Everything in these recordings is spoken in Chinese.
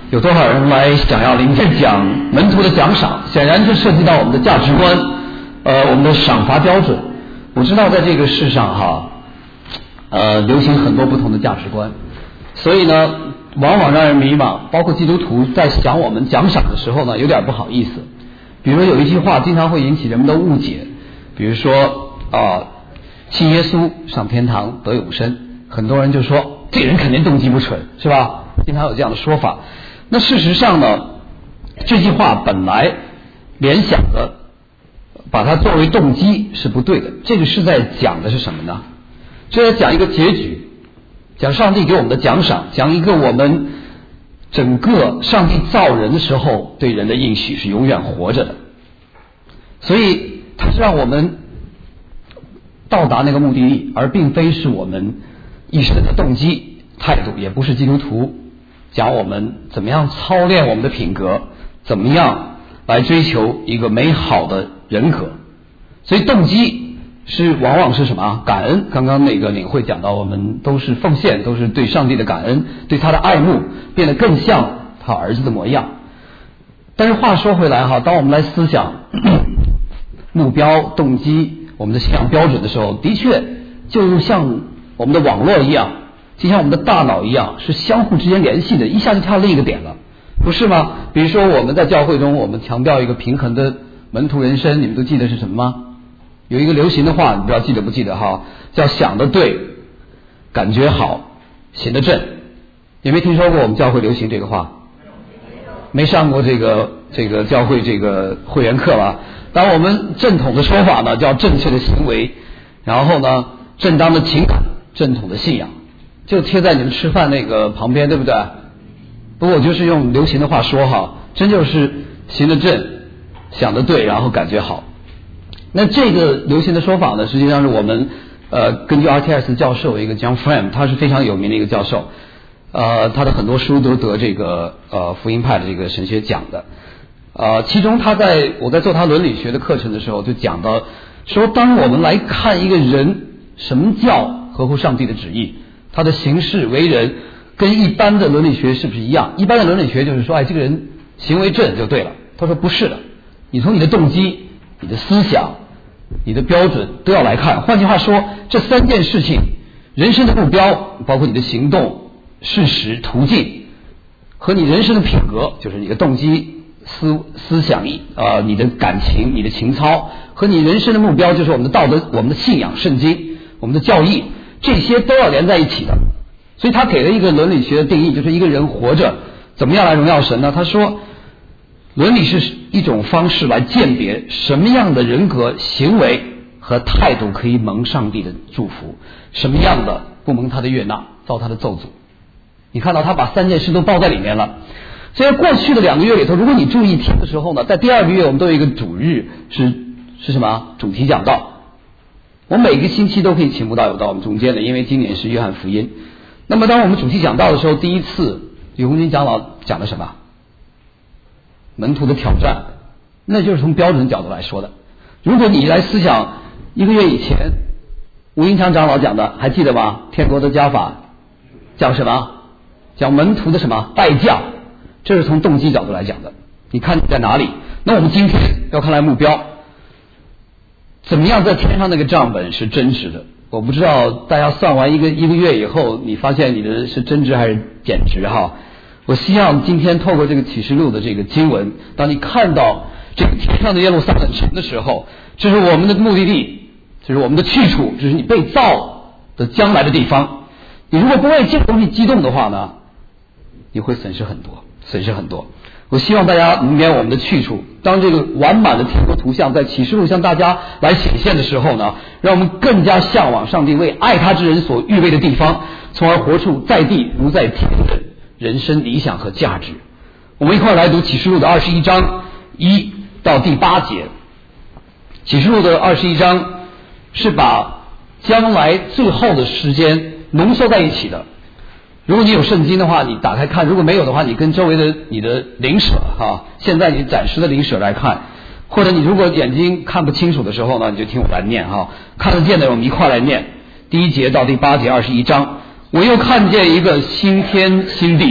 有多少人来想要领讲门徒的奖赏？显然这涉及到我们的价值观，我们的赏罚标准。我知道在这个世上流行很多不同的价值观，所以呢，往往让人迷茫。包括基督徒在想我们奖赏的时候呢，有点不好意思。比如有一句话经常会引起人们的误解，比如说信耶稣上天堂得永生，很多人就说这个人肯定动机不纯，是吧？经常有这样的说法。那事实上呢，这句话本来联想的把它作为动机是不对的。这个是在讲的是什么呢？这在讲一个结局，讲上帝给我们的奖赏，讲一个我们整个上帝造人的时候对人的应许是永远活着的。所以它是让我们到达那个目的地，而并非是我们一生的动机态度，也不是基督徒讲我们怎么样操练我们的品格，怎么样来追求一个美好的人格。所以动机是往往是什么？感恩。刚刚那个领会讲到，我们都是奉献，都是对上帝的感恩，对他的爱慕，变得更像他儿子的模样。但是话说回来当我们来思想目标、动机、我们的信仰标准的时候，的确就像我们的网络一样，就像我们的大脑一样，是相互之间联系的，一下就跳另一个点了，不是吗？比如说我们在教会中，我们强调一个平衡的门徒人生，你们都记得是什么吗？有一个流行的话，你不知道记得不记得叫想得对，感觉好，行得正。有没有听说过我们教会流行这个话？没上过这个教会这个会员课吧？当然我们正统的说法呢叫正确的行为，然后呢正当的情感，正统的信仰，就贴在你们吃饭那个旁边，对不对？不过我就是用流行的话说真就是行得正，想得对，然后感觉好。那这个流行的说法呢，实际上是我们根据 RTS 教授一个 John Frame， 他是非常有名的一个教授，他的很多书都得这个福音派的这个神学奖的。其中我在做他伦理学的课程的时候就讲到说，当我们来看一个人什么叫合乎上帝的旨意，他的行事为人跟一般的伦理学是不是一样？一般的伦理学就是说这个人行为正就对了。他说不是的，你从你的动机、你的思想、你的标准都要来看。换句话说，这三件事情，人生的目标包括你的行动、事实、途径，和你人生的品格，就是你的动机、思想你的感情、你的情操，和你人生的目标就是我们的道德、我们的信仰、圣经、我们的教义，这些都要连在一起的。所以他给了一个伦理学的定义，就是一个人活着怎么样来荣耀神呢？他说伦理是一种方式来鉴别什么样的人格、行为和态度可以蒙上帝的祝福，什么样的不蒙他的悦纳，遭他的咒诅。你看到他把三件事都包在里面了。所以过去的2个月里头，如果你注意听的时候呢，在第2个月我们都有一个主日，是什么？主题讲道。我每个星期都可以请慕道友到我们中间的，因为今年是约翰福音。那么当我们主题讲道的时候，第一次李洪军长老讲的什么？门徒的挑战，那就是从标准角度来说的。如果你来思想1个月以前吴英昌长老讲的，还记得吗？天国的家法讲什么？讲门徒的什么？拜将。这是从动机角度来讲的，你看你在哪里？那我们今天要看来目标，怎么样在天上那个账本是真实的？我不知道大家算完一个月以后，你发现你的是真值还是减值我希望今天透过这个启示录的这个经文，当你看到这个天上的耶路撒冷城的时候，这是我们的目的地，这是我们的去处，这是你被造的将来的地方。你如果不为这个东西激动的话呢，你会损失很多。我希望大家明白我们的去处。当这个完满的天国图像在启示录向大家来显现的时候呢，让我们更加向往上帝为爱他之人所预备的地方，从而活出在地如在天的人生理想和价值。我们一块来读启示录的21章1到第8节。启示录的21章是把将来最后的时间浓缩在一起的。如果你有圣经的话，你打开看；如果没有的话，你跟周围的你的邻舍现在你暂时的邻舍来看，或者你如果眼睛看不清楚的时候呢，你就听我来念看得见的我们一块来念。第1节到第8节21章。我又看见一个新天新地，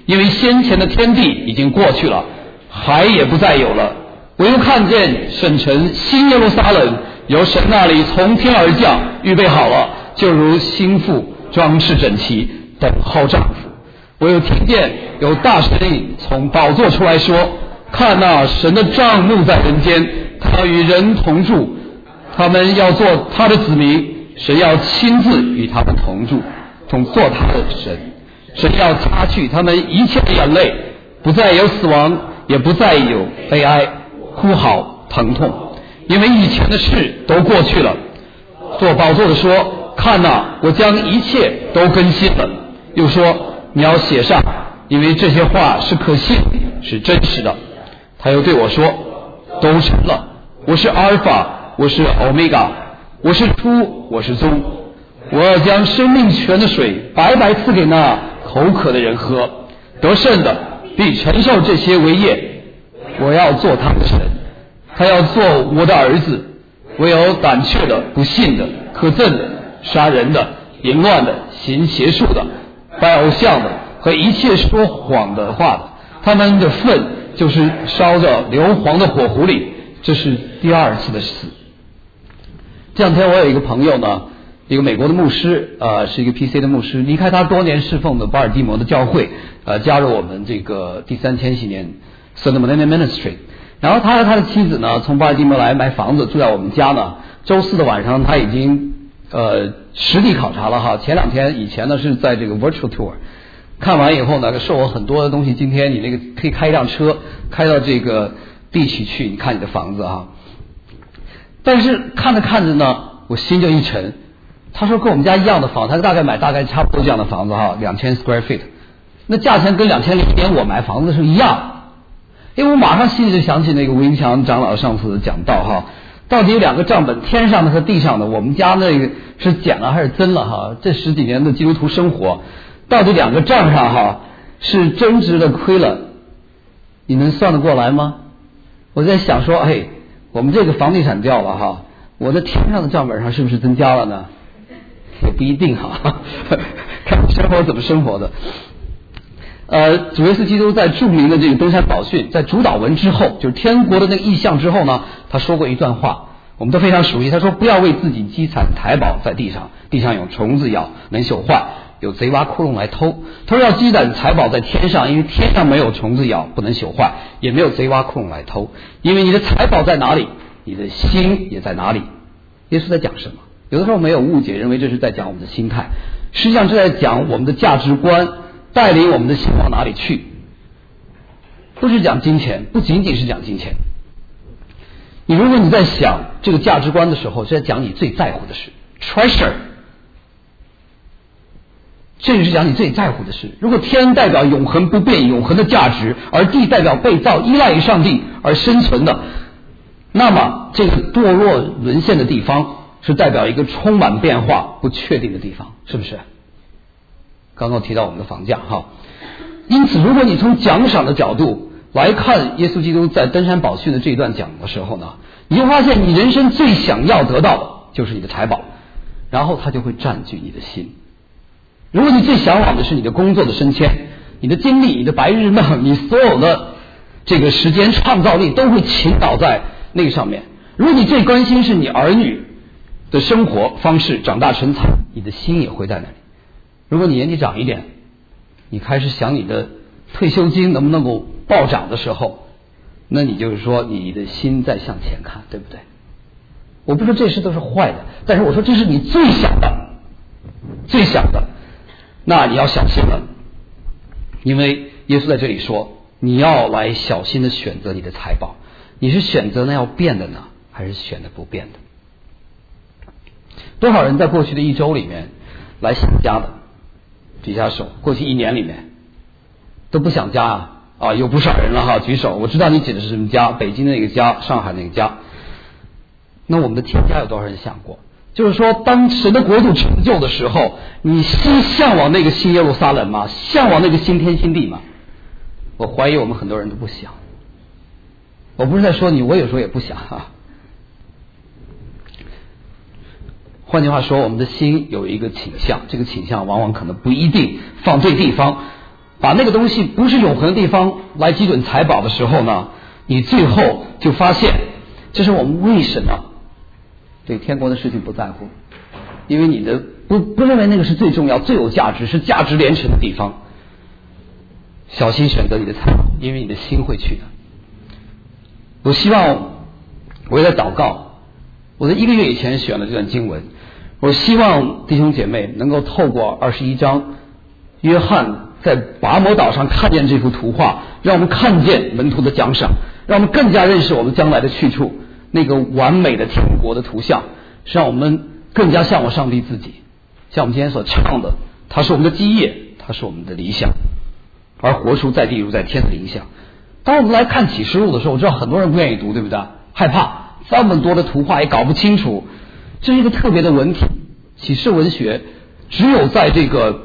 因为先前的天地已经过去了，海也不再有了，唯有看见圣城新耶路撒冷由神那里从天而降，预备好了，就如新妇装饰整齐，等候丈夫。唯有听见有大声音从宝座出来说，看哪，神的帐幕在人间，他与人同住，他们要做他的子民，神要亲自与他们同住，做他的神。神要擦去他们一切的眼泪，不再有死亡，也不再有悲哀、哭嚎、疼痛，因为以前的事都过去了。做宝座的说，看哪，我将一切都更新了。又说，你要写上，因为这些话是可信，是真实的。他又对我说，都成了，我是阿尔法，我是欧米伽，我是初，我是终，我要将生命泉的水白白赐给那口渴的人喝，得胜的必承受这些为业，我要做他的神，他要做我的儿子。唯有胆怯的、不信的、可憎的、杀人的、淫乱的、行邪术的、拜偶像的和一切说谎的话的，他们的粪就是烧着硫磺的火湖里，这是第二次的死。这两天我有一个朋友呢，一个美国的牧师，是一个 PC 的牧师，离开他多年侍奉的巴尔的摩的教会，加入我们这个第三千禧年 Southern Millennium Ministry。然后他和他的妻子呢，从巴尔的摩来买房子住在我们家呢。周四的晚上他已经实地考察了哈。以前呢是在这个 virtual tour， 看完以后呢，授我很多的东西。今天你那个可以开一辆车开到这个地区去，你看你的房子哈。但是看着看着呢，我心就一沉。他说跟我们家一样的房，他大概差不多这样的房子哈，2000 square feet， 那价钱跟2001年我买房子是一样。因为我马上心里就想起那个吴英强长老上次讲到哈，到底有两个账本，天上的和地上的，我们家那个是减了还是增了哈？这10几年的基督徒生活，到底两个账上哈是增值了亏了，你能算得过来吗？我在想说，我们这个房地产掉了哈，我的天上的账本上是不是增加了呢？也不一定哈，看生活怎么生活的。主耶稣基督在著名的这个登山宝训，在主祷文之后，就是天国的那个意象之后呢，他说过一段话，我们都非常熟悉。他说，不要为自己积攒财宝在地上，地上有虫子咬，能朽坏，有贼挖窟窿来偷。他说要积攒财宝在天上，因为天上没有虫子咬，不能朽坏，也没有贼挖窟窿来偷。因为你的财宝在哪里，你的心也在哪里。耶稣在讲什么？有的时候没有误解，认为这是在讲我们的心态，实际上是在讲我们的价值观，带领我们的心往哪里去。不是讲金钱，不仅仅是讲金钱。如果你在想这个价值观的时候，是在讲你最在乎的事 treasure， 这是讲你最在乎的事。如果天代表永恒不变、永恒的价值，而地代表被造依赖于上帝而生存的，那么这个堕落沦陷的地方是代表一个充满变化不确定的地方，是不是？刚刚提到我们的房价哈。因此如果你从奖赏的角度来看耶稣基督在登山宝训的这一段讲的时候呢，你就发现你人生最想要得到的就是你的财宝，然后它就会占据你的心。如果你最向往的是你的工作的升迁，你的精力、你的白日梦，你所有的这个时间创造力都会倾倒在那个上面。如果你最关心是你儿女的生活方式长大成才，你的心也会在那里。如果你年纪长一点，你开始想你的退休金能不能够暴涨的时候，那你就是说你的心在向前看，对不对？我不说这事都是坏的，但是我说这是你最想的，那你要小心了。因为耶稣在这里说，你要来小心的选择你的财宝，你是选择那要变的呢，还是选择不变的？多少人在过去的一周里面来想家的？举下手。过去1年里面都不想家啊，有不少人了哈，举手。我知道你指的是什么家，北京那个家，上海那个家。那我们的天家有多少人想过？就是说当神的国度成就的时候，你心向往那个新耶路撒冷吗？向往那个新天新地吗？我怀疑我们很多人都不想。我不是在说你，我有时候也不想啊。换句话说，我们的心有一个倾向，这个倾向往往可能不一定放对地方。 把那个东西不是永恒的地方来基准财宝的时候呢，你最后就发现，这是我们为什么对天国的事情不在乎，因为你的不认为那个是最重要、最有价值、是价值连城的地方。小心选择你的财宝，因为你的心会去的。我希望我也在祷告，我在1个月以前选了这段经文，我希望弟兄姐妹能够透过21章，约翰在拔摩岛上看见这幅图画，让我们看见门徒的奖赏，让我们更加认识我们将来的去处，那个完美的天国的图像，让我们更加向往上帝自己。像我们今天所唱的，他是我们的基业，他是我们的理想，而活出在地如在天的理想。当我们来看启示录的时候，我知道很多人不愿意读，对不对？害怕这么多的图画也搞不清楚，这是一个特别的文体。启示文学只有在这个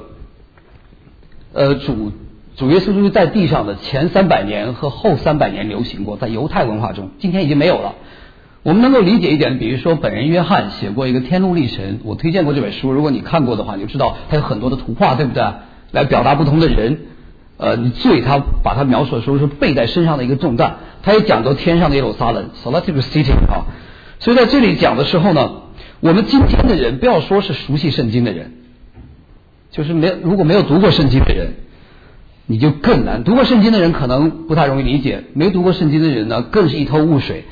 主耶稣基督在地上的前300年和后300年流行过，在犹太文化中，今天已经没有了。我们能够理解一点，比如说本人约翰写过一个天路历程，我推荐过这本书，如果你看过的话，你就知道他有很多的图画，对不对？来表达不同的人，你罪他把他描述的时候是背在身上的一个重担，他也讲到天上的耶路撒冷 Celestial City 啊。所以在这里讲的时候呢，我们今天的人不要说是熟悉圣经的人，就是如果没有读过圣经的人，你就更难。读过圣经的人可能不太容易理解，没读过圣经的人呢，更是一头雾水，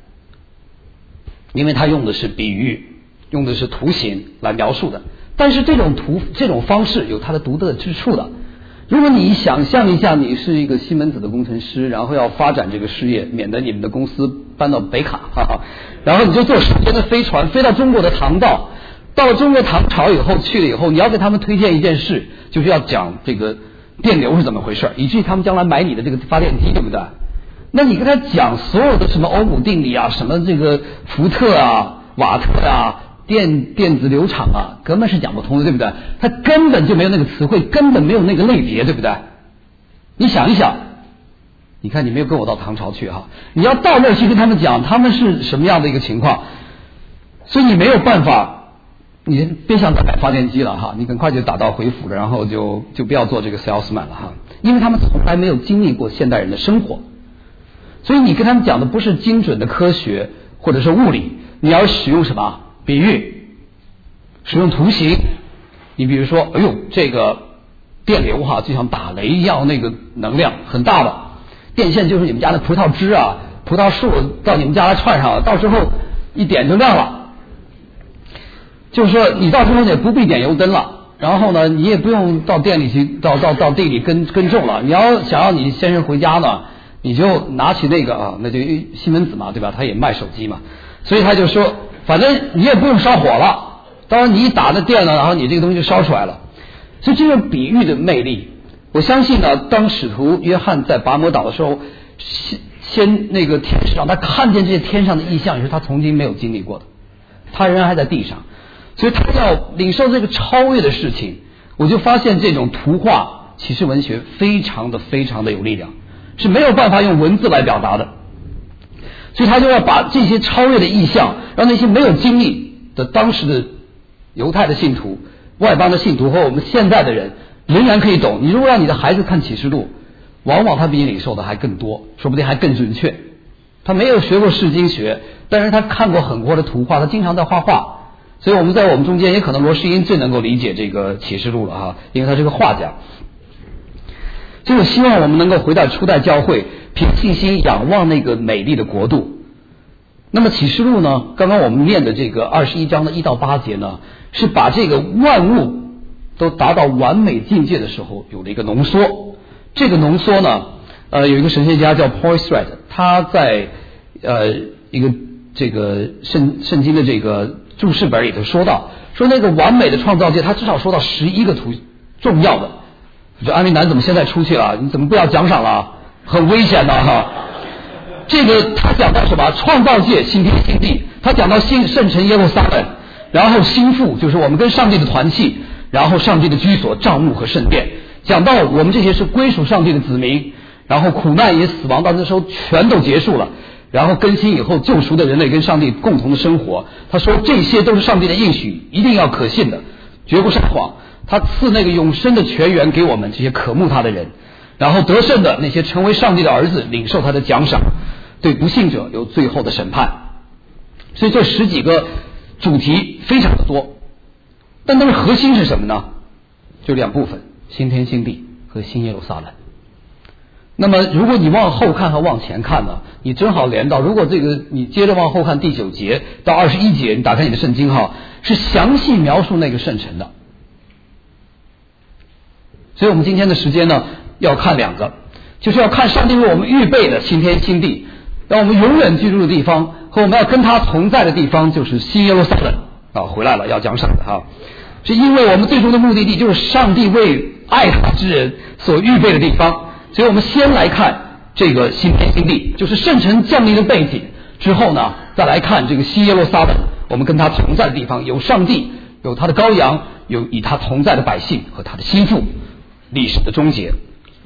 因为他用的是比喻，用的是图形来描述的。但是这种方式有它的独特之处的。如果你想象一下，你是一个西门子的工程师，然后要发展这个事业，免得你们的公司搬到北卡，然后你就坐时间的飞船飞到中国的唐道，到了中国唐朝以后，去了以后，你要给他们推荐一件事，就是要讲这个电流是怎么回事，以至于他们将来买你的这个发电机，对不对？那你跟他讲所有的什么欧姆定理啊，什么这个福特啊、瓦特啊、电子流场啊，根本是讲不通的，对不对？他根本就没有那个词汇，根本没有那个类别，对不对？你想一想，你看你没有跟我到唐朝去哈，你要到那去跟他们讲他们是什么样的一个情况，所以你没有办法，你别想打发电机了哈，你很快就打道回府了，然后就不要做这个 salesman 了哈，因为他们从来没有经历过现代人的生活，所以你跟他们讲的不是精准的科学或者是物理，你要使用什么？比喻，使用图形。你比如说，哎呦，这个电流哈，就像打雷一样，那个能量很大的电线，就是你们家的葡萄枝啊、葡萄树到你们家来串上了，到时候一点就亮了。就是说，你到时候也不必点油灯了，然后呢，你也不用到店里去，到地里耕种了。你要想要你先生回家呢，你就拿起那个啊，那就西门子嘛，对吧？他也卖手机嘛，所以他就说，反正你也不用烧火了。当然你一打那电了，然后你这个东西就烧出来了。所以这种比喻的魅力，我相信呢，当使徒约翰在拔摩岛的时候，先那个天使让他看见这些天上的异象，也是他曾经没有经历过的，他仍然还在地上，所以他要领受这个超越的事情。我就发现这种图画启示文学非常的有力量，是没有办法用文字来表达的，所以他就要把这些超越的意象，让那些没有经历的当时的犹太的信徒、外邦的信徒和我们现在的人仍然可以懂。你如果让你的孩子看启示录，往往他比你领受的还更多，说不定还更准确。他没有学过释经学，但是他看过很多的图画，他经常在画画。所以我们中间也可能罗世英最能够理解这个启示录了哈，因为他是个画家。所以我希望我们能够回到初代教会，凭信心仰望那个美丽的国度。那么启示录呢，刚刚我们念的这个21章的1到8节呢，是把这个万物都达到完美境界的时候有了一个浓缩。这个浓缩呢，有一个神学家叫 Paul Thread， 他在一个这个圣经的这个注释本里头说到，说那个完美的创造界，他至少说到11个重要的。就安利南怎么现在出去了？你怎么不要奖赏了？很危险的哈。这个他讲到什么？创造界新天新地，他讲到圣城耶路撒冷，然后心腹就是我们跟上帝的团契，然后上帝的居所、帐幕和圣殿，讲到我们这些是归属上帝的子民，然后苦难也死亡到那时候全都结束了，然后更新以后救赎的人类跟上帝共同的生活。他说这些都是上帝的应许，一定要可信的，绝不撒谎。 他赐那个永生的泉源给我们这些渴慕他的人，然后得胜的那些成为上帝的儿子，领受他的奖赏，对不信者有最后的审判。所以这10几个主题非常的多，但它的核心是什么呢？就2部分，新天新地和新耶路撒冷。那么如果你往后看和往前看呢，你正好连到，如果这个你接着往后看第9节到21节，你打开你的圣经是详细描述那个圣城的。所以我们今天的时间呢，要看2个，就是要看上帝为我们预备的新天新地，让我们永远居住的地方和我们要跟他同在的地方，就是新耶路撒冷回来了，要奖赏的是因为我们最终的目的地就是上帝为爱他之人所预备的地方。所以我们先来看这个新天新地，就是圣城降临的背景，之后呢再来看这个新耶路撒冷，我们跟他同在的地方，有上帝，有他的羔羊，有与他同在的百姓和他的心腹，历史的终结。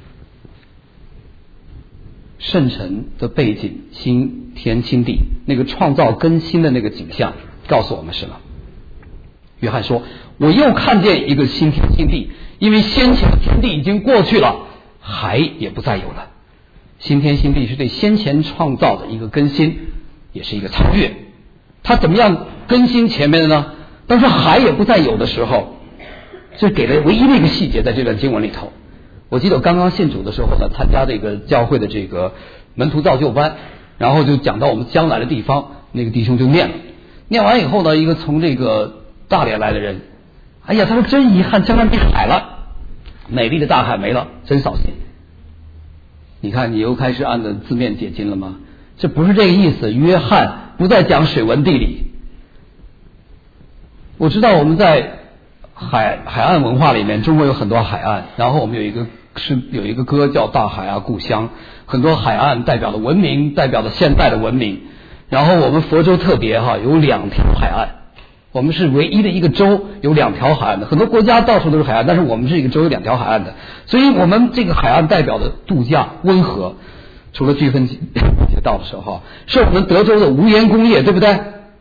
圣城的背景，新天新地，那个创造更新的那个景象告诉我们什么？约翰说，我又看见一个新天新地，因为先前的天地已经过去了，海也不再有了。新天新地是对先前创造的一个更新，也是一个超越。它怎么样更新前面的呢？当说海也不再有的时候，这给了唯一的一个细节在这段经文里头。我记得我刚刚信主的时候呢，参加这个教会的这个门徒造就班，然后就讲到我们将来的地方，那个弟兄就念了，念完以后呢，一个从这个大连来的人，哎呀，他说真遗憾，将来没海了，美丽的大海没了，真扫兴。你看你又开始按着字面解经了吗？这不是这个意思，约翰不再讲水文地理。我知道我们在海岸文化里面，中国有很多海岸，然后我们有一个歌叫大海啊故乡，很多海岸代表了文明，代表了现代的文明。然后我们佛州特别有2条海岸，我们是唯一的一个州有2条海岸的，很多国家到处都是海岸，但是我们是一个州有2条海岸的，所以我们这个海岸代表的度假温和，除了飓风节到的时候，是我们德州的无烟工业，对不对？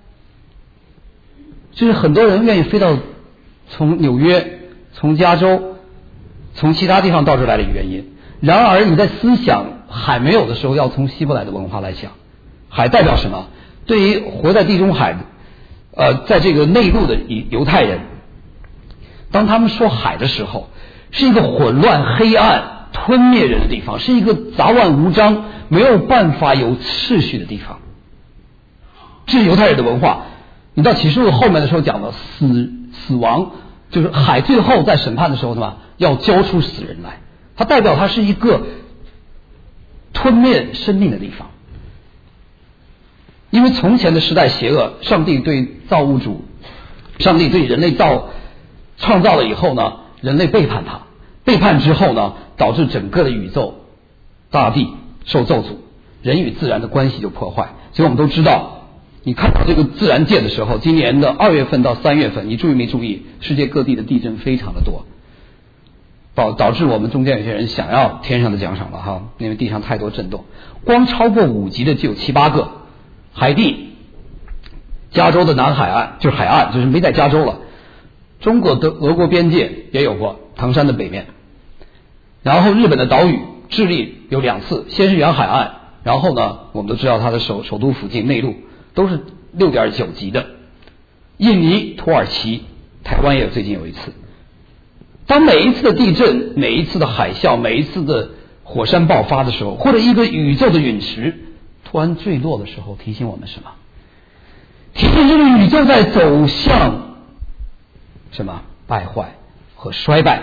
就是很多人愿意飞到从纽约、从加州、从其他地方到这来的原因。然而你在思想海没有的时候，要从希伯来的文化来想，海代表什么？对于活在地中海在这个内陆的犹太人，当他们说海的时候，是一个混乱、黑暗、吞灭人的地方，是一个杂乱无章、没有办法有秩序的地方。这是犹太人的文化。你到启示录后面的时候讲的死亡，就是海最后在审判的时候要交出死人来，它代表它是一个吞灭生命的地方。因为从前的时代邪恶，上帝对造物主，上帝对人类创造了以后呢，人类背叛他，背叛之后呢，导致整个的宇宙大地受咒诅，人与自然的关系就破坏。所以我们都知道，你看到这个自然界的时候，今年的2月份到3月份，你注意没注意，世界各地的地震非常的多，导致我们中间有些人想要天上的奖赏了因为地上太多震动，光超过5级的就有7、8个。海地，加州的南海岸就是海岸，就是没在加州了。中国的俄国边界也有过，唐山的北面。然后日本的岛屿，智利有2次，先是远海岸，然后呢，我们都知道它的首都附近内陆都是6.9级的。印尼、土耳其、台湾也最近有一次。当每一次的地震、每一次的海啸、每一次的火山爆发的时候，或者一个宇宙的陨石突然坠落的时候，提醒我们什么？提醒这个宇宙在走向什么？败坏和衰败。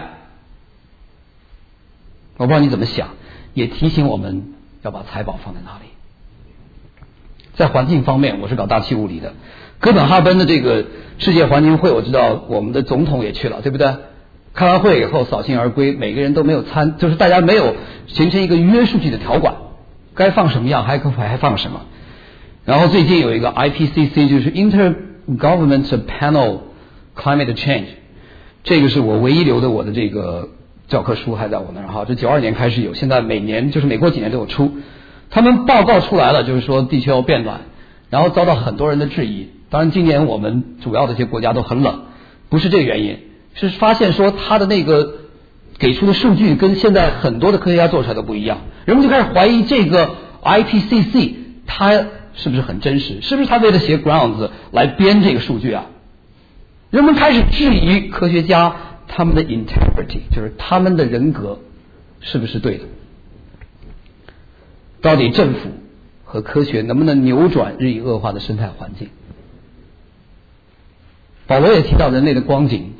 我不知道你怎么想，也提醒我们要把财宝放在哪里。在环境方面，我是搞大气物理的，哥本哈根的这个世界环境会，我知道我们的总统也去了，对不对？开完会以后扫兴而归，每个人都没有就是大家没有形成一个约束性的条管，该放什么样还放什么。然后最近有一个 IPCC， 就是 Intergovernmental Panel Climate Change， 这个是我唯一留的我的这个教科书还在我那儿这92年开始有，现在每年就是每过几年都有出。他们报告出来了，就是说地球要变暖，然后遭到很多人的质疑。当然今年我们主要的这些国家都很冷，不是这个原因， 是发现说他的那个给出的数据跟现在很多的科学家做出来的不一样，人们就开始怀疑这个 IPCC 它是不是很真实，是不是他为了写 grounds 来编这个数据啊？人们开始质疑科学家他们的 integrity， 就是他们的人格是不是对的，到底政府和科学能不能扭转日益恶化的生态环境。保罗也提到人类的光景，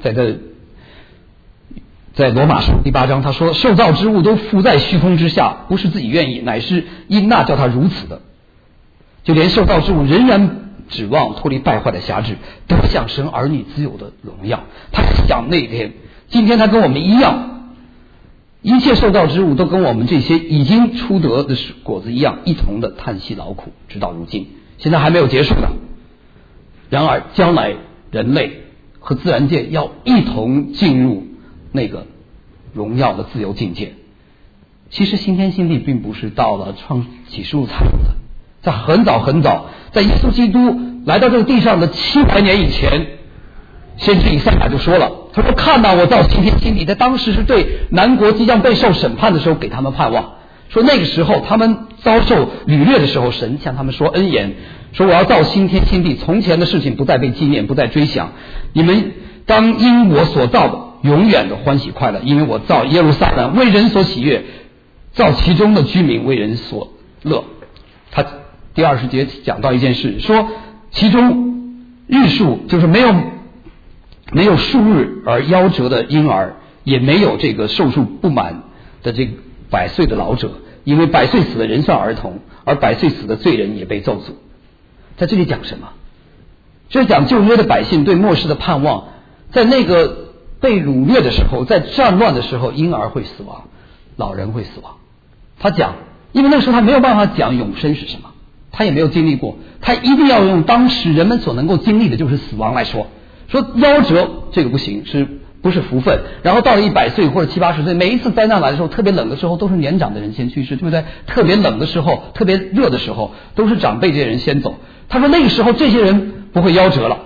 在罗马书第8章他说，受造之物都伏在虚空之下，不是自己愿意，乃是因那叫他如此的。就连受造之物仍然指望脱离败坏的辖制，得享神儿女自有的荣耀。他想那天今天他跟我们一样，一切受造之物都跟我们这些已经出得的果子一样，一同的叹息劳苦，直到如今。现在还没有结束呢。然而将来人类和自然界要一同进入那个荣耀的自由境界。其实新天新地并不是到了创启示录才有的，在很早很早，在耶稣基督来到这个地上的700年以前，先知以赛亚就说了，他说看到我造新天新地，在当时是对南国即将被受审判的时候给他们盼望，说那个时候他们遭受掳掠的时候，神向他们说恩言，说我要造新天新地，从前的事情不再被纪念，不再追想，你们当因我所造的永远的欢喜快乐，因为我造耶路撒冷为人所喜悦，造其中的居民为人所乐。他第20节讲到一件事，说其中日数就是没有数日而夭折的婴儿，也没有这个寿数不满的这个100岁的老者，因为100岁死的人算儿童，而100岁死的罪人也被咒诅。在这里讲什么？这讲旧约的百姓对末世的盼望，在那个被掳掠的时候，在战乱的时候，婴儿会死亡，老人会死亡。他讲，因为那时候他没有办法讲永生是什么，他也没有经历过，他一定要用当时人们所能够经历的，就是死亡来说夭折这个不行，是不是福分？然后到了100岁或者70、80岁，每一次灾难来的时候，特别冷的时候，都是年长的人先去世，对不对？特别冷的时候，特别热的时候，都是长辈这些人先走。他说那个时候这些人不会夭折了，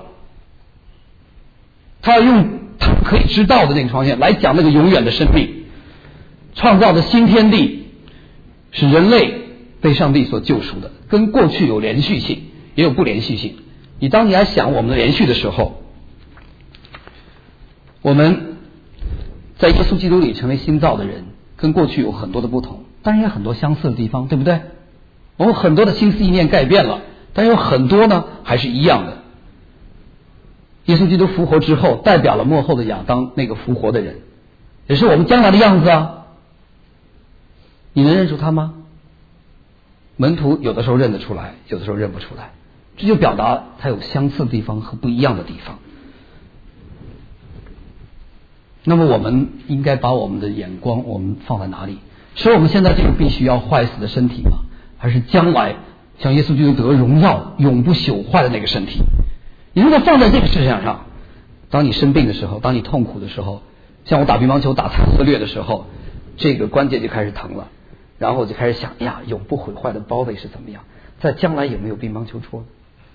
他要用他们可以知道的那个方向来讲那个永远的生命，创造的新天地是人类被上帝所救赎的，跟过去有连续性，也有不连续性。当你来想我们的连续的时候，我们在耶稣基督里成为新造的人，跟过去有很多的不同，当然也有很多相似的地方，对不对？我们很多的心思意念改变了，但有很多呢还是一样的。耶稣基督复活之后，代表了末后的亚当，那个复活的人，也是我们将来的样子啊。你能认出他吗？门徒有的时候认得出来，有的时候认不出来，这就表达他有相似的地方和不一样的地方。那么我们应该把我们的眼光我们放在哪里？是我们现在这个必须要坏死的身体吗？还是将来像耶稣基督得荣耀永不朽坏的那个身体？你如果放在这个事项上，当你生病的时候，当你痛苦的时候，像我打乒乓球打残策略的时候，这个关节就开始疼了，然后我就开始想呀，永不毁坏的包围是怎么样，在将来有没有乒乓球戳？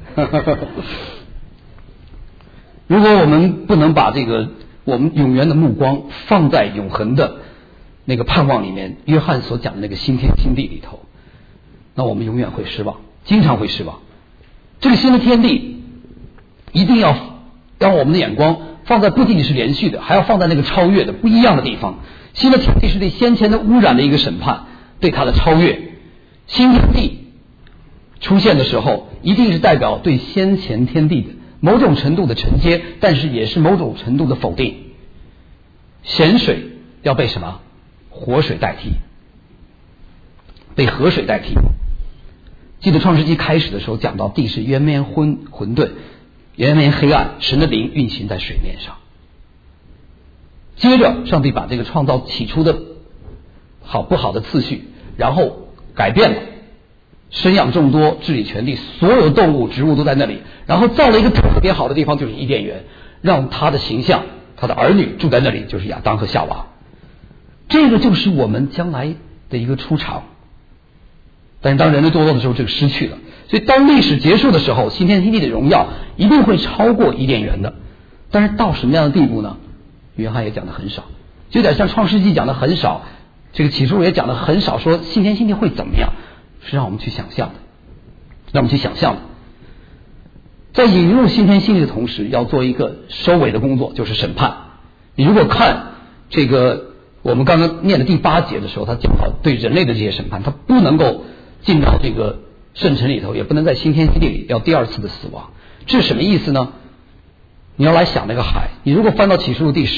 如果我们不能把这个我们永远的目光放在永恒的那个盼望里面，约翰所讲的那个新天新地里头，那我们永远会失望，经常会失望。这个新的天地一定要让我们的眼光放在不仅仅是连续的，还要放在那个超越的不一样的地方。新的天地是对先前的污染的一个审判，对它的超越。新天地出现的时候，一定是代表对先前天地的某种程度的承接，但是也是某种程度的否定。咸水要被什么？活水代替，被河水代替。记得创世纪开始的时候讲到地是渊面混沌，渊面黑暗，神的灵运行在水面上。接着上帝把这个创造起初的好不好的次序，然后改变了，生养众多，治理全地，所有动物植物都在那里，然后造了一个特别好的地方，就是伊甸园，让他的形象他的儿女住在那里，就是亚当和夏娃。这个就是我们将来的一个出场。但是当人类堕落的时候，这个失去了，所以当历史结束的时候，新天新地的荣耀一定会超过伊甸园的。但是到什么样的地步呢？ 约翰也讲的很少，就有点像创世纪讲的很少，这个启示录也讲的很少，说新天新地会怎么样，是让我们去想象的，让我们去想象的。在引入新天新地的同时，要做一个收尾的工作，就是审判。你如果看这个我们刚刚念的第8节的时候，他讲到对人类的这些审判，他不能够进到这个圣城里头，也不能在新天新地里，要第2次的死亡。这是什么意思呢？你要来想那个海，你如果翻到启示录第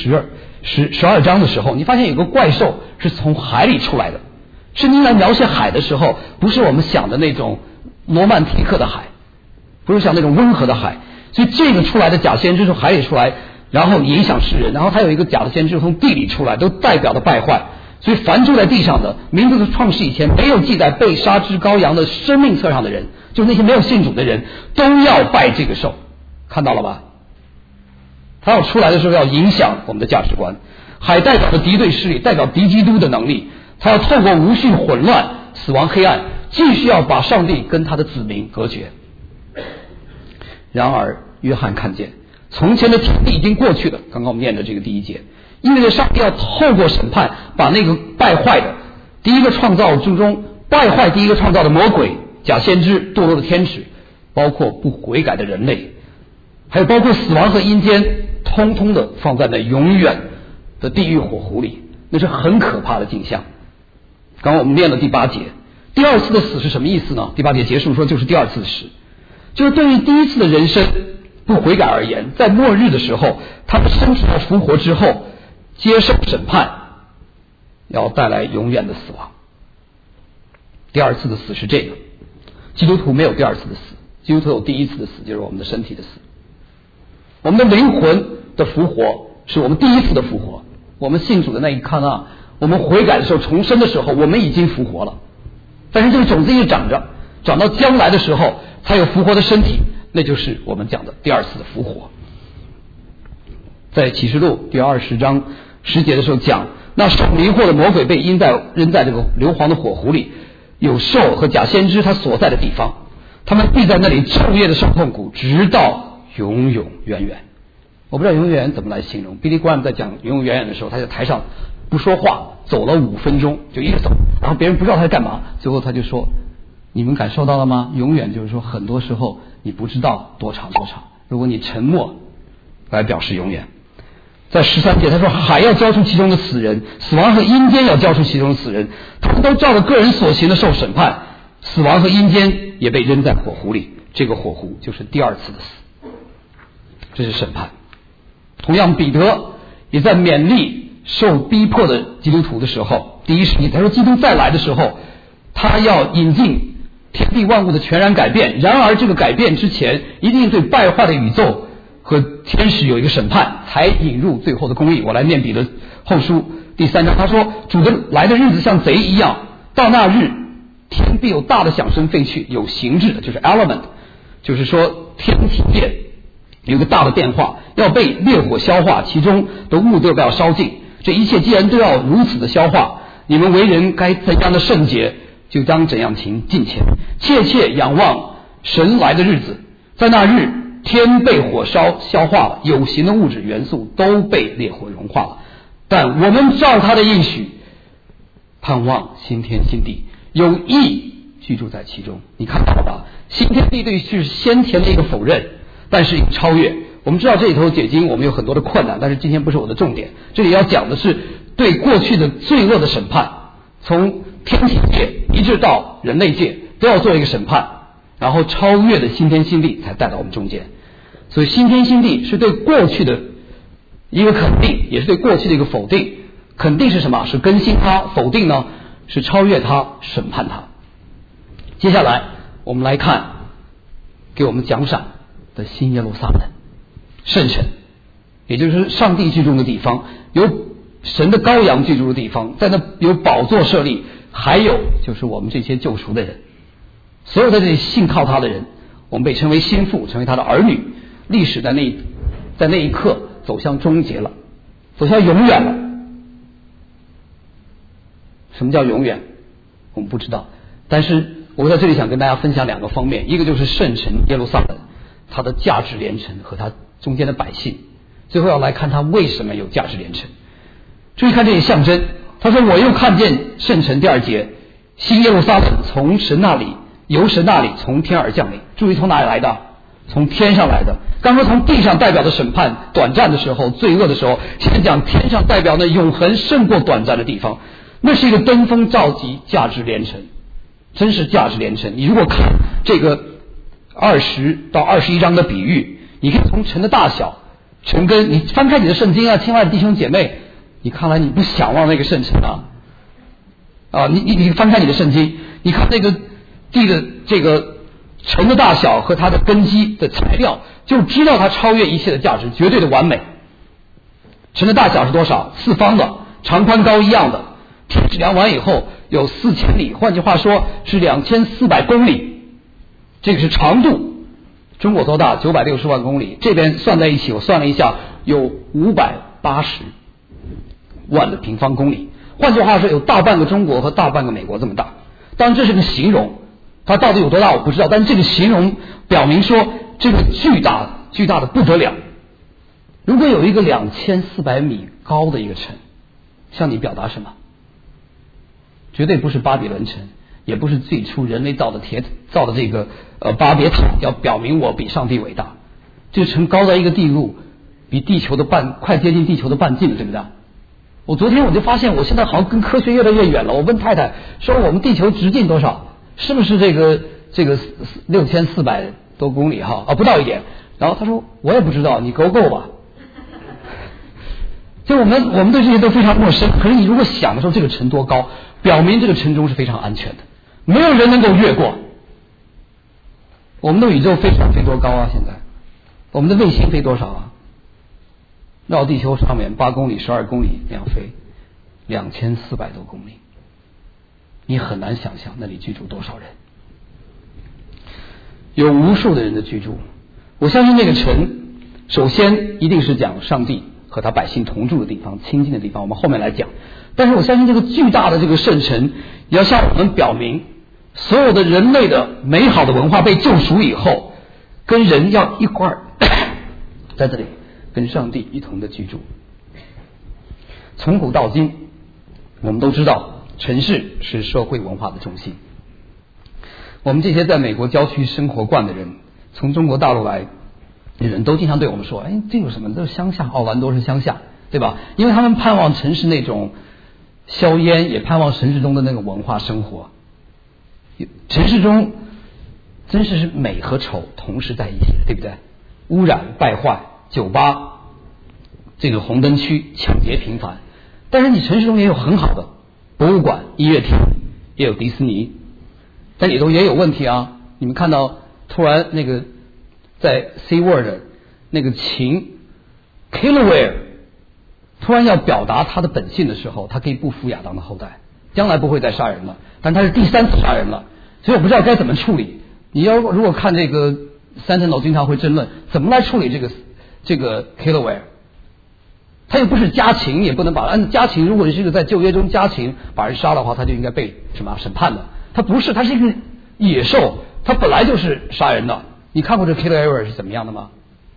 12章的时候，你发现有个怪兽是从海里出来的。圣经来描写海的时候，不是我们想的那种罗曼蒂克的海，不是像那种温和的海，所以这个出来的假先知从海里出来，然后影响世人，然后他有一个假的先知从地里出来，都代表的败坏。所以凡住在地上的，名字的创世以前没有记在被杀之羔羊的生命册上的人，就是那些没有信主的人，都要拜这个兽。看到了吧？他要出来的时候要影响我们的价值观。海代表的敌对势力，代表敌基督的能力，他要透过无序混乱、死亡黑暗，继续要把上帝跟他的子民隔绝。然而约翰看见从前的天地已经过去了，刚刚我们念的这个第1节，意味着上帝要透过审判把那个败坏的第一个创造之中败坏第一个创造的魔鬼、假先知、堕落的天使，包括不悔改的人类，还有包括死亡和阴间，通通的放在那永远的地狱火湖里，那是很可怕的景象。刚刚我们念了第8节，第2次的死是什么意思呢？第8节结束说就是第2次的死，就是对于第1次的人生不悔改而言，在末日的时候，他们身体要复活之后接受审判，要带来永远的死亡。第2次的死是这个，基督徒没有第2次的死，基督徒有第1次的死，就是我们的身体的死。我们的灵魂的复活是我们第1次的复活，我们信主的那一刻啊，我们悔改的时候重生的时候，我们已经复活了。但是这个种子一直长着，长到将来的时候才有复活的身体，那就是我们讲的第2次的复活。在启示录第20章10节的时候讲，那受迷惑的魔鬼被扔在这个硫磺的火湖里，有兽和假先知他所在的地方，他们必在那里昼夜的受痛苦，直到永永远远。我不知道永远远怎么来形容。Billy Graham 在讲永永远远的时候，他在台上不说话，走了5分钟，就一直走，然后别人不知道他在干嘛，最后他就说，你们感受到了吗？永远就是说很多时候你不知道多长多长，如果你沉默来表示永远。在13节他说，海要交出其中的死人，死亡和阴间要交出其中的死人，他们都照着个人所行的受审判，死亡和阴间也被扔在火湖里，这个火湖就是第2次的死，这是审判。同样彼得也在勉励受逼迫的基督徒的时候，第1世纪他说基督再来的时候，他要引进天地万物的全然改变，然而这个改变之前一定对败坏的宇宙和天使有一个审判，才引入最后的公义。我来念彼得后书第3章，他说主的来的日子像贼一样，到那日天必有大的响声废去，有形质的就是 element， 就是说天体界有个大的变化，要被烈火消化，其中的物都要烧尽。这一切既然都要如此的消化，你们为人该怎样的圣洁，就当怎样勤敬虔，切切仰望神来的日子。在那日天被火烧消化了，有形的物质元素都被烈火融化了，但我们照他的应许盼望新天新地，有义居住在其中。你看到了吧？新天地对是先前的一个否认，但是超越。我们知道这里头解经我们有很多的困难，但是今天不是我的重点，这里要讲的是对过去的罪恶的审判，从天体界一直到人类界都要做一个审判，然后超越的新天新地才带到我们中间。所以新天新地是对过去的一个肯定，也是对过去的一个否定。肯定是什么？是更新它，否定呢是超越它，审判它。接下来我们来看给我们奖赏的新耶路撒冷圣城，也就是上帝居住的地方，有神的羔羊居住的地方，在那有宝座设立，还有就是我们这些救赎的人，所有在这里信靠他的人，我们被称为心腹，成为他的儿女。历史在那一刻走向终结了，走向永远了。什么叫永远？我们不知道，但是我在这里想跟大家分享2个方面，一个就是圣城耶路撒冷，它的价值连城和它中间的百姓， 最后要来看它为什么有价值连城。注意看这些象征，他说我又看见圣城第二节，新耶路撒冷从神那里由神那里从天而降临。注意从哪里来的？从天上来的。刚说从地上代表的审判短暂的时候罪恶的时候，现在讲天上代表的永恒胜过短暂的地方，那是一个登峰造极，价值连城，真是价值连城。你如果看这个20到21章的比喻，你可以从城的大小城根，你翻开你的圣经啊，亲爱的弟兄姐妹，你看来你不想望那个圣城啊，你翻开你的圣经，你看那个地的这个城的大小和它的根基的材料，就知道它超越一切的价值，绝对的完美。城的大小是多少？四方的，长宽高一样的，天质量完以后有4000里，换句话说是2400公里，这个是长度。中国多大？960万公里，这边算在一起，我算了一下，有580万的平方公里。换句话说，有大半个中国和大半个美国这么大。当然这是个形容，它到底有多大我不知道，但是这个形容表明说这个巨大的不得了。如果有一个2400米高的一个城，向你表达什么？绝对不是巴比伦城，也不是最初人类造的这个巴别塔，要表明我比上帝伟大。这个城高在一个地路，比地球的快接近地球的半径了，对不对？我昨天我就发现，我现在好像跟科学越来越远了。我问太太说，我们地球直径多少？是不是这个6400多公里哈？不到一点。然后她说我也不知道，你够吧？就我们对这些都非常陌生。可是你如果想的时候，这个城多高，表明这个城中是非常安全的，没有人能够越过。我们的宇宙飞船飞多高啊？现在我们的卫星飞多少啊？绕地球上面8公里、12公里那样飞，2400多公里，你很难想象那里居住多少人，有无数的人的居住。我相信那个城首先一定是讲上帝和他百姓同住的地方，亲近的地方，我们后面来讲。但是我相信这个巨大的这个圣城也要向我们表明，所有的人类的美好的文化被救赎以后，跟人要一块儿在这里跟上帝一同的居住。从古到今，我们都知道城市是社会文化的中心。我们这些在美国郊区生活惯的人，从中国大陆来的人都经常对我们说，这有什么？都是乡下，奥兰多是乡下，对吧？因为他们盼望城市那种硝烟，也盼望城市中的那个文化生活。城市中真是美和丑同时在一起的，对不对？污染败坏，酒吧，这个红灯区，抢劫频繁。但是你城市中也有很好的博物馆、音乐厅，也有迪士尼，但里头也有问题啊。你们看到突然那个在 C Word 那个秦 Kilauea 突然要表达他的本性的时候，他可以不服亚当的后代，将来不会再杀人了，但他是第3次杀人了，所以我不知道该怎么处理。你要如果看这个Sentinel经常会争论怎么来处理这个 Kilauea， 他又不是家禽，也不能把按家禽，如果是一个在旧约中家禽把人杀的话，他就应该被什么审判的。他不是，他是一个野兽，他本来就是杀人的。你看过这 Kilauea 是怎么样的吗？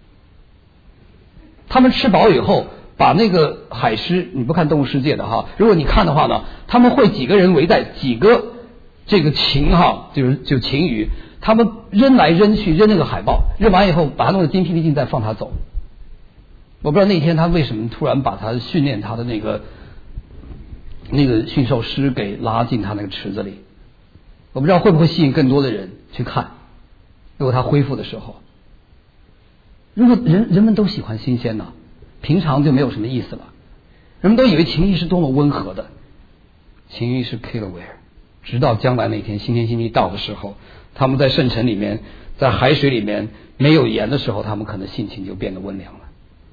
他们吃饱以后把那个海狮，你不看动物世界的哈，如果你看的话呢，他们会几个人围在几个这个禽哈，就禽鱼，他们扔来扔去，扔那个海豹，扔完以后把它弄得精疲力尽，再放它走。我不知道那天他为什么突然把他训练他的那个驯兽师给拉进他那个池子里，我不知道会不会吸引更多的人去看。如果他恢复的时候，如果人们都喜欢新鲜呢，平常就没有什么意思了。人们都以为情谊是多么温和的，情谊是 Kilauea， 直到将来那天新天新地到的时候，他们在圣城里面，在海水里面没有盐的时候，他们可能性情就变得温凉了。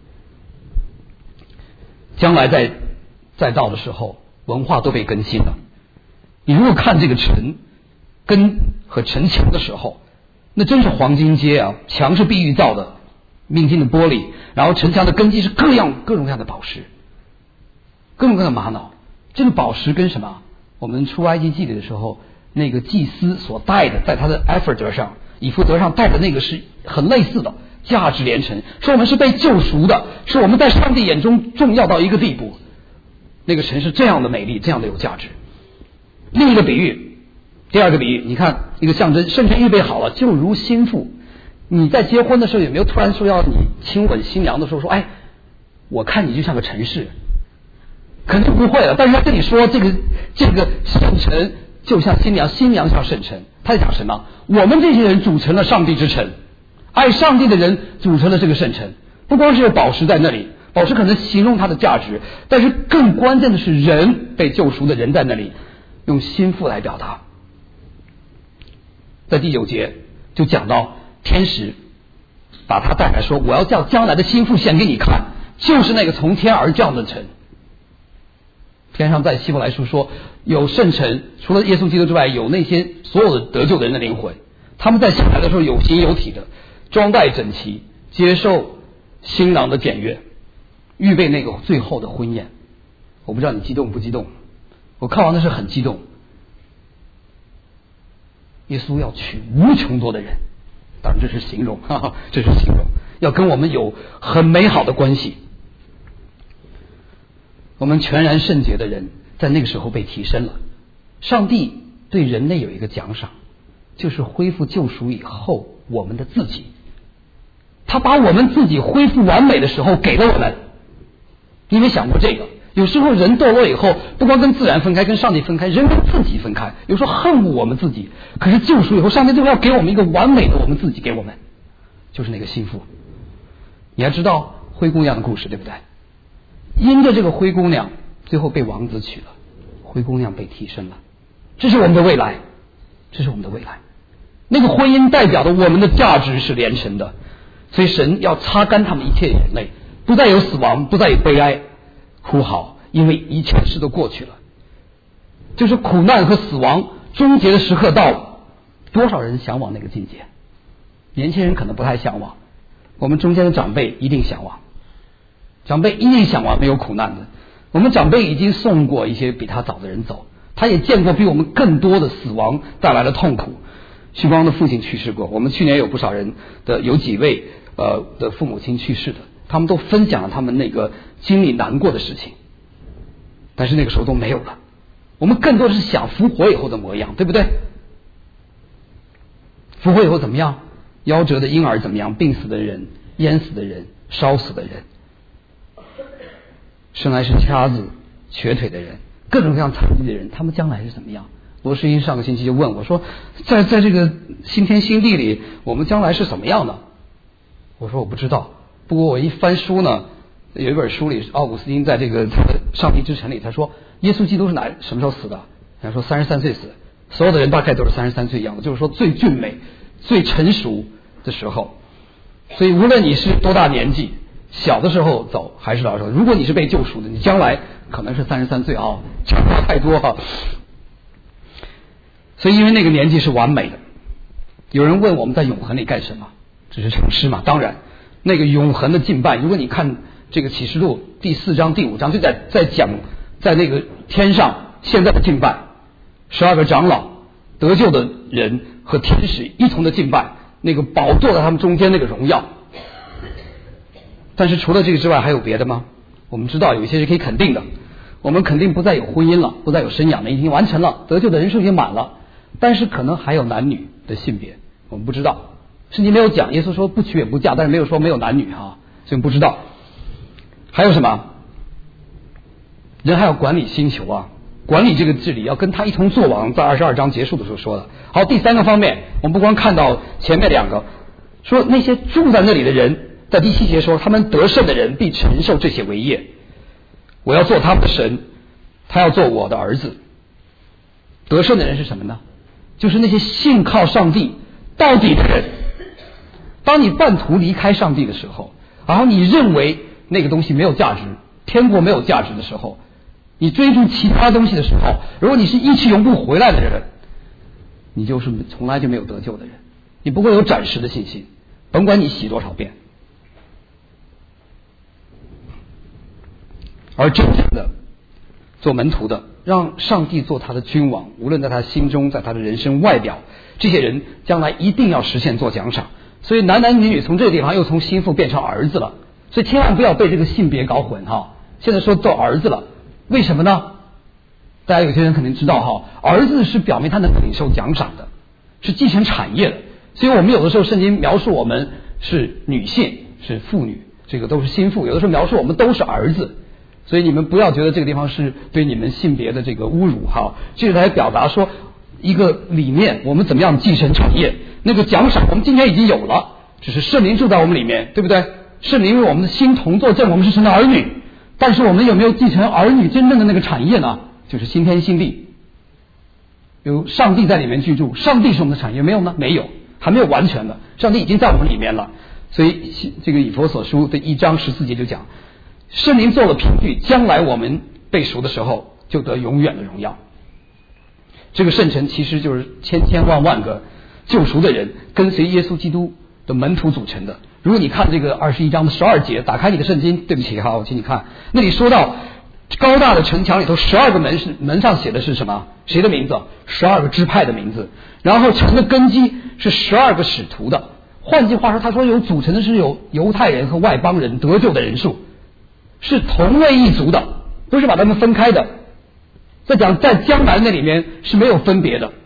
将来再到的时候，文化都被更新了。你如果看这个城根和城墙的时候，那真是黄金街啊！墙是碧玉造的，明金的玻璃，然后城墙的根基是各种各样的宝石，各种各样的玛瑙。这个宝石跟什么？我们出埃及记里的时候，那个祭司所戴的，在他的以弗得上戴的那个是很类似的， 价值连城，说我们是被救赎的，是我们在上帝眼中重要到一个地步。那个城是这样的美丽，这样的有价值。另一个比喻，第二个比喻，你看一个象征，圣城预备好了，就如心腹。你在结婚的时候有没有突然说要你亲吻新娘的时候说，哎，我看你就像个城市？肯定不会了。但是他跟你说这个圣城就像新娘，新娘像圣城，他在讲什么？我们这些人组成了上帝之城，爱上帝的人组成了这个圣城。不光是有宝石在那里，宝石可能形容它的价值，但是更关键的是人，被救赎的人在那里，用心腹来表达。在第9节就讲到天使把他带来说，我要叫将来的心腹显给你看，就是那个从天而降的城。天上在希伯来书说，有圣城，除了耶稣基督之外，有那些所有的得救的人的灵魂，他们在下来的时候有形有体的，装戴整齐，接受新郎的检阅，预备那个最后的婚宴。我不知道你激动不激动？我看完的是很激动。耶稣要娶无穷多的人，当然这是形容，这是形容，要跟我们有很美好的关系。我们全然圣洁的人在那个时候被提升了。上帝对人类有一个奖赏，就是恢复救赎以后我们的自己。他把我们自己恢复完美的时候给了我们。你有没有想过这个？有时候人堕落以后，不光跟自然分开，跟上帝分开，人跟自己分开，有时候恨恶我们自己。可是救赎以后，上帝最后要给我们一个完美的我们自己，给我们就是那个心腹。你还知道灰姑娘的故事，对不对？因着这个灰姑娘最后被王子娶了，灰姑娘被提升了。这是我们的未来，这是我们的未来。那个婚姻代表的我们的价值是连成的，所以神要擦干他们一切眼泪，不再有死亡，不再有悲哀哭嚎，因为一切事都过去了。就是苦难和死亡终结的时刻到了。多少人向往那个境界？年轻人可能不太向往，我们中间的长辈一定向往。长辈一定向往没有苦难的。我们长辈已经送过一些比他早的人走，他也见过比我们更多的死亡带来的痛苦。旭光的父亲去世过，我们去年有不少人的，有几位的父母亲去世的，他们都分享了他们那个经历难过的事情，但是那个时候都没有了。我们更多的是想复活以后的模样，对不对？复活以后怎么样？夭折的婴儿怎么样？病死的人，淹死的人，烧死的人，生来是瞎子瘸腿的人，各种各样残疾的人，他们将来是怎么样？罗世英上个星期就问我说，在这个新天新地里，我们将来是怎么样的？我说我不知道。不过我一翻书呢，有一本书里，奥古斯丁在这个他的《上帝之城》里，他说耶稣基督是什么时候死的？他说33岁死，所有的人大概都是33岁一样的，就是说最俊美、最成熟的时候。所以无论你是多大年纪，小的时候走还是老的时候，如果你是被救赎的，你将来可能是33岁啊，差不太多哈。所以因为那个年纪是完美的。有人问我们在永恒里干什么？只是唱诗嘛。当然那个永恒的敬拜，如果你看这个启示录第4章第5章，就在讲在那个天上现在的敬拜，12个长老得救的人和天使一同的敬拜，那个宝座在他们中间那个荣耀。但是除了这个之外还有别的吗？我们知道有一些是可以肯定的，我们肯定不再有婚姻了，不再有生养了，已经完成了，得救的人数已经满了，但是可能还有男女的性别，我们不知道。圣经没有讲，耶稣说不娶也不嫁，但是没有说没有男女啊，所以不知道。还有什么？人还要管理星球啊，管理这个治理，要跟他一同作王，在22章结束的时候说的。好，第3个方面，我们不光看到前面2个，说那些住在那里的人，在第7节说他们得胜的人必承受这些为业，我要做他们的神，他要做我的儿子。得胜的人是什么呢？就是那些信靠上帝到底的人。当你半途离开上帝的时候，然后你认为那个东西没有价值，天国没有价值的时候，你追逐其他东西的时候，如果你是一去永不回来的人，你就是从来就没有得救的人，你不会有暂时的信心，甭管你洗多少遍。而真正的做门徒的，让上帝做他的君王，无论在他心中，在他的人生外表，这些人将来一定要实现做奖赏， 所以男男女女从这个地方又从心腹变成儿子了，所以千万不要被这个性别搞混哈。现在说做儿子了，为什么呢？大家有些人可能知道哈，儿子是表明他能领受奖赏的，是继承产业的。所以我们有的时候圣经描述我们是女性，是妇女，这个都是心腹，有的时候描述我们都是儿子。所以你们不要觉得这个地方是对你们性别的这个侮辱哈，这是来表达说一个理念，我们怎么样继承产业，那个奖赏我们今天已经有了，只是圣灵住在我们里面，对不对？圣灵为我们的心同作证，我们是神的儿女，但是我们有没有继承儿女真正的那个产业呢？就是新天新地，有上帝在里面居住，上帝是我们的产业，没有呢？没有，还没有完全的，上帝已经在我们里面了。所以这个以弗所书的1章14节就讲，圣灵做了凭据，将来我们被赎的时候就得永远的荣耀。这个圣城其实就是千千万万个救赎的人跟随耶稣基督的门徒组成的。如果你看这个21章的12节，打开你的圣经，对不起哈，我请你看，那里说到高大的城墙里头12个门，是门上写的是什么？谁的名字？12个支派的名字。然后城的根基是12个使徒的。换句话说，他说有组成的是有犹太人和外邦人得救的人数，是同为一族的，不是把他们分开的。在讲在将来那里面是没有分别的，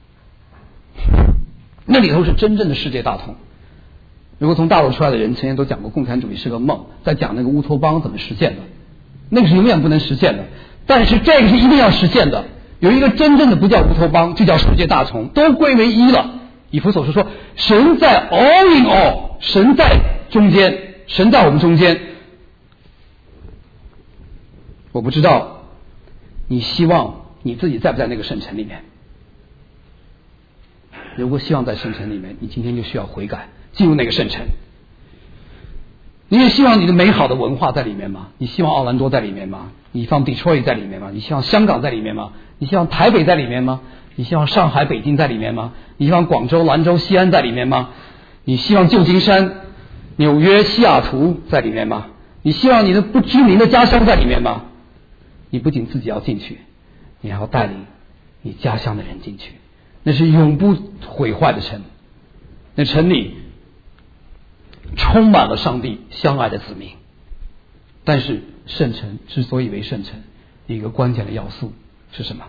那里头是真正的世界大同。如果从大陆出来的人曾经都讲过共产主义是个梦，在讲那个乌托邦怎么实现的，那个是永远不能实现的，但是这个是一定要实现的。有一个真正的不叫乌托邦，就叫世界大同，都归为一了。以弗所书说神在 all in all， 神在中间，神在我们中间。我不知道你希望你自己在不在那个圣城里面。如果希望在圣城里面，你今天就需要悔改，进入那个圣城。你也希望你的美好的文化在里面吗？你希望奥兰多在里面吗？你希望 Detroit 在里面吗？你希望香港在里面吗？你希望台北在里面吗？你希望上海、北京在里面吗？你希望广州、兰州、西安在里面吗？你希望旧金山、纽约、西雅图在里面吗？你希望你的不知名的家乡在里面吗？你不仅自己要进去，你还要带领你家乡的人进去。那是永不毁坏的城，那城里充满了上帝相爱的子民。但是圣城之所以为圣城，一个关键的要素是什么？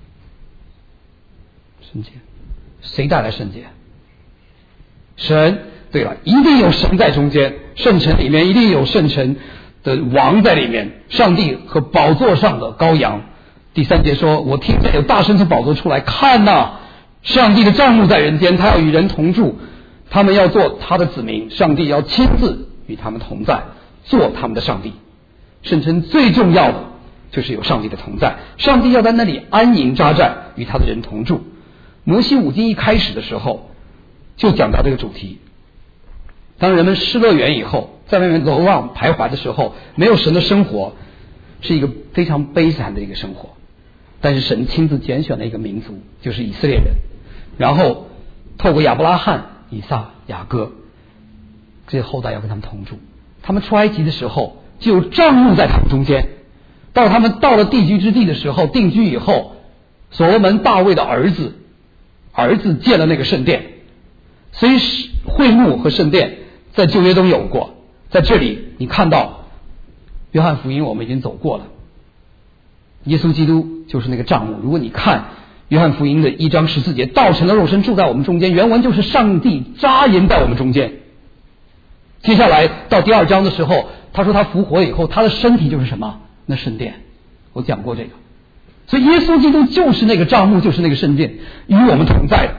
圣洁。谁带来圣洁？神。对了，一定有神在中间，圣城里面一定有圣城的王在里面，上帝和宝座上的羔羊。第3节说，我听见有大声从宝座出来，看哪，上帝的帐幕在人间，他要与人同住，他们要做他的子民，上帝要亲自与他们同在，做他们的上帝。圣城最重要的就是有上帝的同在，上帝要在那里安营扎寨，与他的人同住。摩西五经一开始的时候就讲到这个主题。当人们失乐园以后，在外面流浪徘徊的时候，没有神的生活是一个非常悲惨的一个生活。但是神亲自拣选了一个民族，就是以色列人，然后透过亚伯拉罕、以撒、雅各这些后代要跟他们同住。他们出埃及的时候就有帐幕在他们中间，到他们到了地居之地的时候，定居以后，所罗门大卫的儿子建了那个圣殿。所以会幕和圣殿在旧约都有过，在这里你看到约翰福音我们已经走过了，耶稣基督就是那个帐幕。如果你看约翰福音的1章14节，道成了肉身住在我们中间，原文就是上帝扎营在我们中间。接下来到第2章的时候，他说他复活以后，他的身体就是什么？那圣殿。我讲过这个。所以耶稣基督就是那个帐幕，就是那个圣殿，与我们同在的。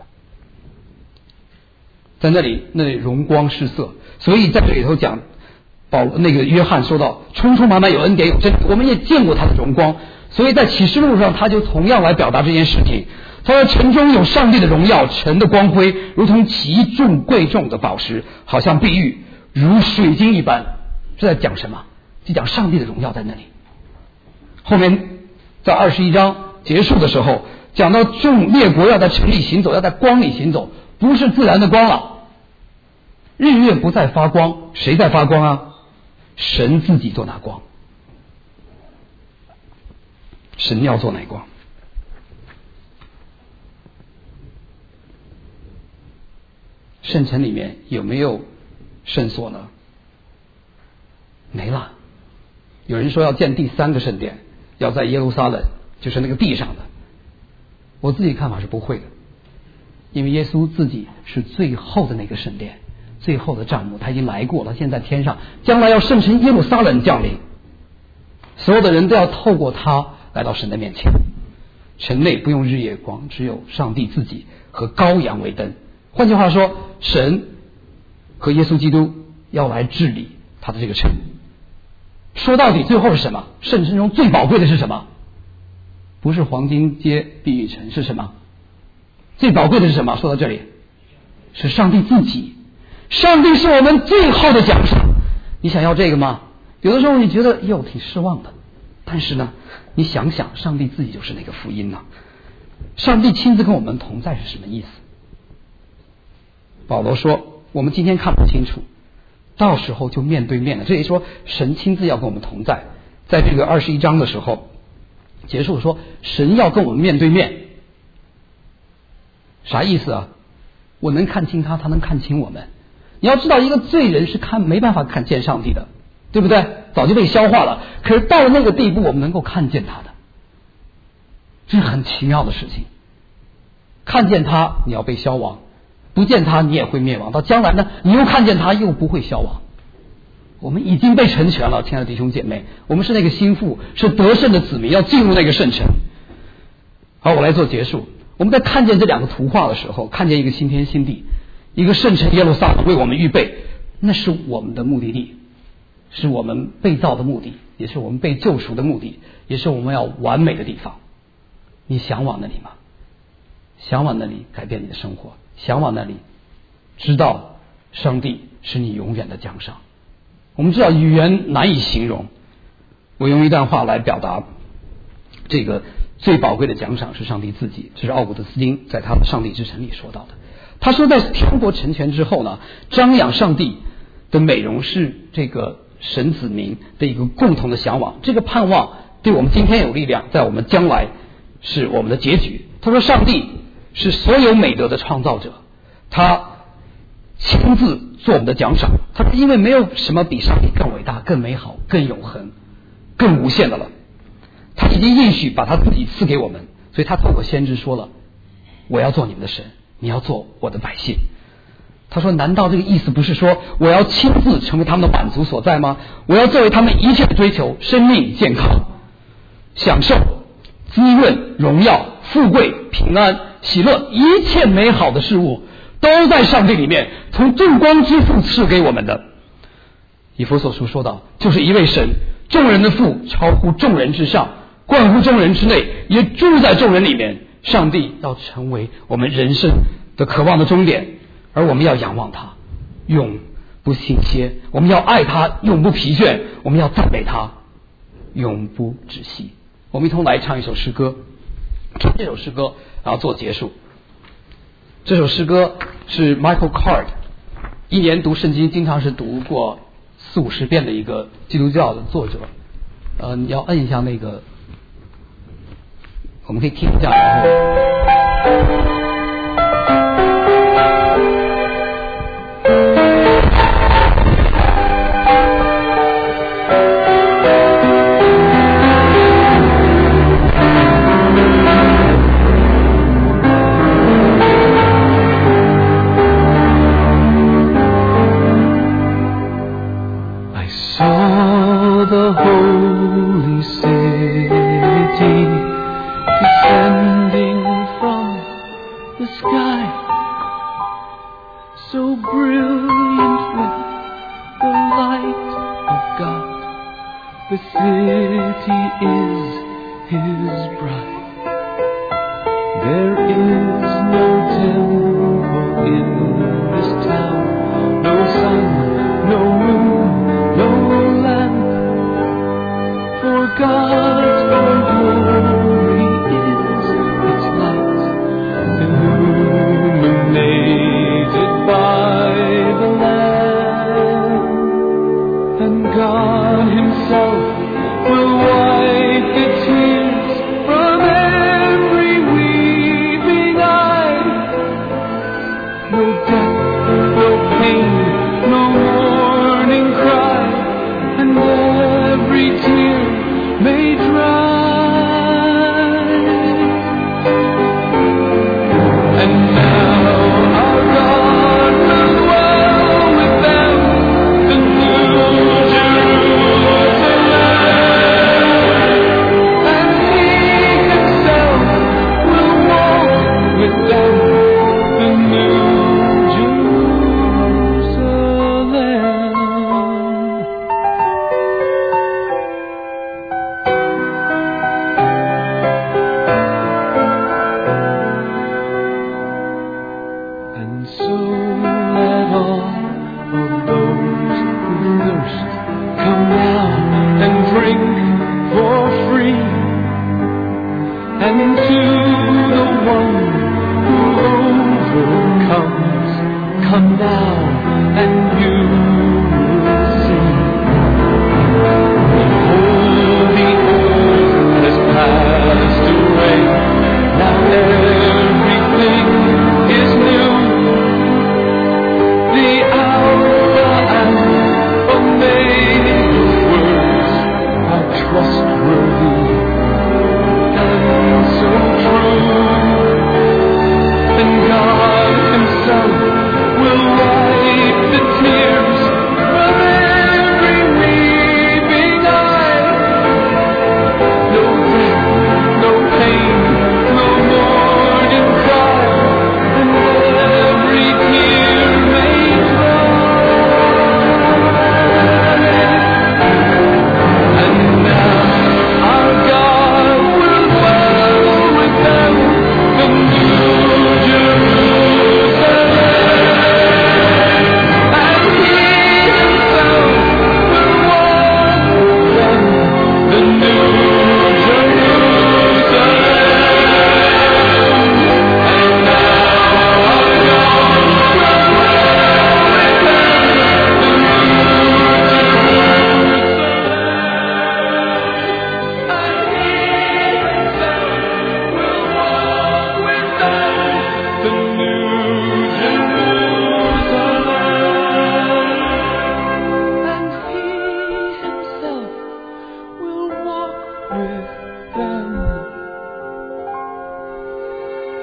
在那里荣光失色。所以在这里头讲那个约翰说到充充满满有恩典有真理，我们也见过他的荣光。所以在启示录上他就同样来表达这件事情。他说城中有上帝的荣耀，城的光辉如同极重贵重的宝石，好像碧玉，如水晶一般。是在讲什么？就讲上帝的荣耀在那里。后面在21章结束的时候讲到众列国要在城里行走，要在光里行走，不是自然的光了。日月不再发光，谁在发光啊？神自己做那光，神要做那光。 圣城里面有没有圣所呢？没了。有人说要建第3个圣殿，要在耶路撒冷，就是那个地上的。我自己看法是不会的，因为耶稣自己是最后的那个圣殿，最后的帐幕，他已经来过了，现在天上，将来要圣城耶路撒冷降临，所有的人都要透过他来到神的面前。城内不用日夜光，只有上帝自己和羔羊为灯。换句话说，神和耶稣基督要来治理他的这个城。说到底最后是什么？圣城中最宝贵的是什么？不是黄金街碧玉城，是什么？最宝贵的是什么？说到这里，是上帝自己。上帝是我们最后的奖赏。你想要这个吗？有的时候你觉得挺失望的，但是呢，你想想，上帝自己就是那个福音呢。上帝亲自跟我们同在是什么意思？保罗说，我们今天看不清楚，到时候就面对面了。这里说神亲自要跟我们同在，在这个21章的时候结束说神要跟我们面对面，啥意思啊？我能看清他，他能看清我们。你要知道，一个罪人是没办法看见上帝的，对不对？早就被消化了。可是到了那个地步，我们能够看见他的，这是很奇妙的事情。看见他，你要被消亡；不见他，你也会灭亡。到将来呢，你又看见他，又不会消亡。我们已经被成全了，亲爱的弟兄姐妹，我们是那个心腹，是得胜的子民，要进入那个圣城。好，我来做结束。我们在看见这2个图画的时候，看见一个新天新地，一个圣城耶路撒冷为我们预备，那是我们的目的地，是我们被造的目的，也是我们被救赎的目的，也是我们要完美的地方。你向往那里吗？向往那里改变你的生活，向往那里知道上帝是你永远的奖赏。我们知道语言难以形容，我用一段话来表达这个最宝贵的奖赏是上帝自己。这是奥古斯丁在他的《上帝之城》里说到的。他说，在天国成全之后呢，张扬上帝的美容是这个神子民的一个共同的向往。这个盼望对我们今天有力量，在我们将来是我们的结局。他说，上帝是所有美德的创造者，他亲自做我们的奖赏。他说，因为没有什么比上帝更伟大、更美好、更永恒、更无限的了。他已经应许把他自己赐给我们，所以他透过先知说了，我要做你们的神，你要做我的百姓。他说，难道这个意思不是说我要亲自成为他们的满足所在吗？我要作为他们一切的追求，生命、健康、享受、滋润、荣耀、富贵、平安、喜乐，一切美好的事物都在上帝里面，从众光之父赐给我们的。以弗所书说到，就是一位神，众人的父，超乎众人之上，贯乎众人之内，也住在众人里面。上帝要成为我们人生的渴望的终点，而我们要仰望他，永不停歇。我们要爱他，永不疲倦。我们要赞美他，永不止息。我们一同来唱一首诗歌，唱这首诗歌然后做结束。这首诗歌是 Michael Card 一年读圣经经常是读过40-50遍的一个基督教的作者。你要摁一下那个，我们可以听一下，然后 the holy city descending from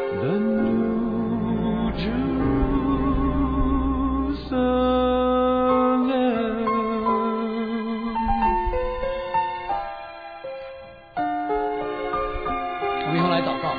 the New Jerusalem. 我们一同来祷告。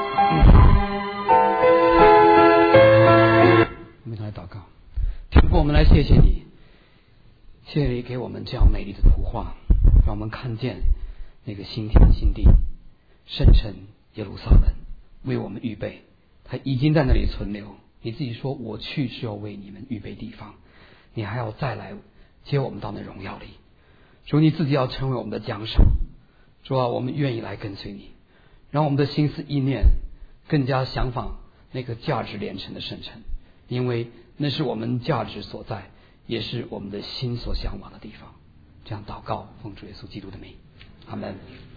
我们一同来祷告。天父，我们来谢谢你，谢谢你给我们这样美丽的图画，让我们看见那个新天新地，圣城耶路撒冷为我们预备，它已经在那里存留。你自己说，我去是要为你们预备地方，你还要再来接我们到那荣耀里。主，你自己要成为我们的奖赏。主啊，我们愿意来跟随你，让我们的心思意念更加相仿那个价值连城的圣城，因为那是我们价值所在，也是我们的心所向往的地方。这样祷告，奉主耶稣基督的名，阿门。